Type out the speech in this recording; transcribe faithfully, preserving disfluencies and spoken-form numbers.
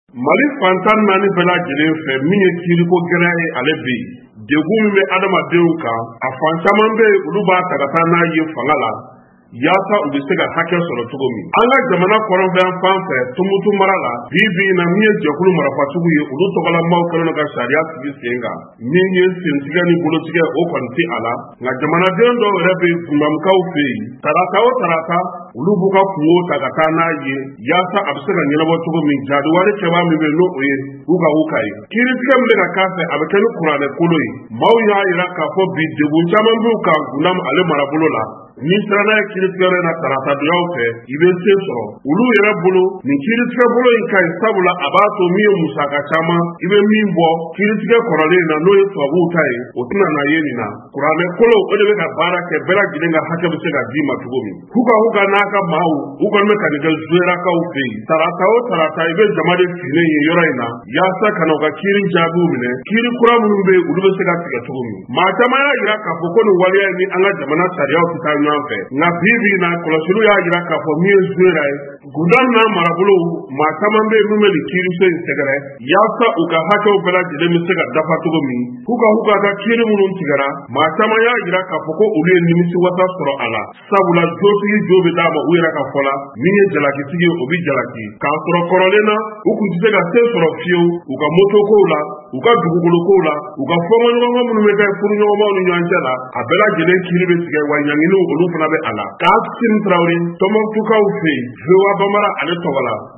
Mali fantan naani bɛɛ lajɛlen fɛ min ye kiiriko gɛlɛya ye ale bɛ yen. Degun min bɛ adamadenw kan, a fan caman bɛ yen olu b'a ta ka taa n'a ye fanga la, yaasa u bɛ se ka hakɛ sɔrɔ cogo min. An ka jamana kɔrɔnfɛn fan fɛ Tumutu mara la, bi bi in na min ye jɛkulu marafatigiw ye, olu tɔgɔlamaw kɛlen ka sariya sigi sen kan. Min ye sentigɛ ni bolotigɛ o kɔni tɛ a la, nka jamanaden dɔw yɛrɛ bɛ gundamikaw fɛ yen. Tarata o tarata olu b'u ka kungo ta ka taa n'a ye, yaasa a bɛ se ka ɲɛnabɔ cogo min. Jaaduwari cɛba min bɛ n'o o ye u ka u ka ye. Kiiritigɛ min bɛ ka k'a fɛ a bɛ kɛ ni kuranɛ kolo ye. Maaw y'a jira k'a fɔ bi degun caman b'u kan Gundam ale marabolo la. Ni sera n'a ye kiiritigɛ na tarata donyaw fɛ, i bɛ se sɔrɔ. Olu yɛrɛ bolo nin kiiritigɛ bolo in ka ɲi, sabula a b'a to min ye musaka caman i bɛ min bɔ kiiritigɛ kɔrɔlen na n'o ye tubabuw ta ye, o tɛna na ye nin na. Kuranɛ kolo o de bɛ ka baara kɛ bɛɛ lajɛlen ka hakɛ bɛ se ka d'i ma cogo min. Huka huka n'a ka maaw u kɔni bɛ ka nin kɛ zuwerakaw fɛ yen. Tarata o tarata i bɛ jama de finnen ye yɔrɔ in na, yaasa ka na u ka kiiri jaabiw minɛ. Kiiri kura minnu bɛ yen olu bɛ se ka tigɛ cogo min. Maa caman y'a jira k'a fɔ ko nin waleya ni an ka jamana sariyaw tɛ taa ɲɔgɔn fɛ. Nka bi bi in na kɔlɔsiliw y'a jira k'a fɔ min ye zuwera ye, Gundam n'a marabolo maa caman bɛ yen min bɛ nin kiiriso in sɛgɛrɛ, yaasa u ka hakɛw bɛɛ lajɛlen bɛ se ka dafa cogo min. Huka huka ka kiiri minnu tigɛra, maa caman y'a jira k'a fɔ ko olu ye nimisiwasa sɔrɔ a la. Sabula jotigi jo bɛ d'a ma u yɛrɛ ka fɔ la, min ye jalakitigi ye o bɛ jalaki. K'a sɔrɔ kɔrɔlen na u kun tɛ se ka se sɔrɔ fiyewu u ka motokow la, u ka dugukolokow la, u ka fɔɲɔgɔnkɔ minnu bɛ kɛ furuɲɔgɔnmaw ni ɲɔgɔn cɛ la, a bɛɛ lajɛlen kiiri bɛ tigɛ wa ɲanginiw olu fana bɛ a la. K'a Tarawele Tɔnbukutukaw fɛ yen, V O A Bamara ale tɔgɔ la.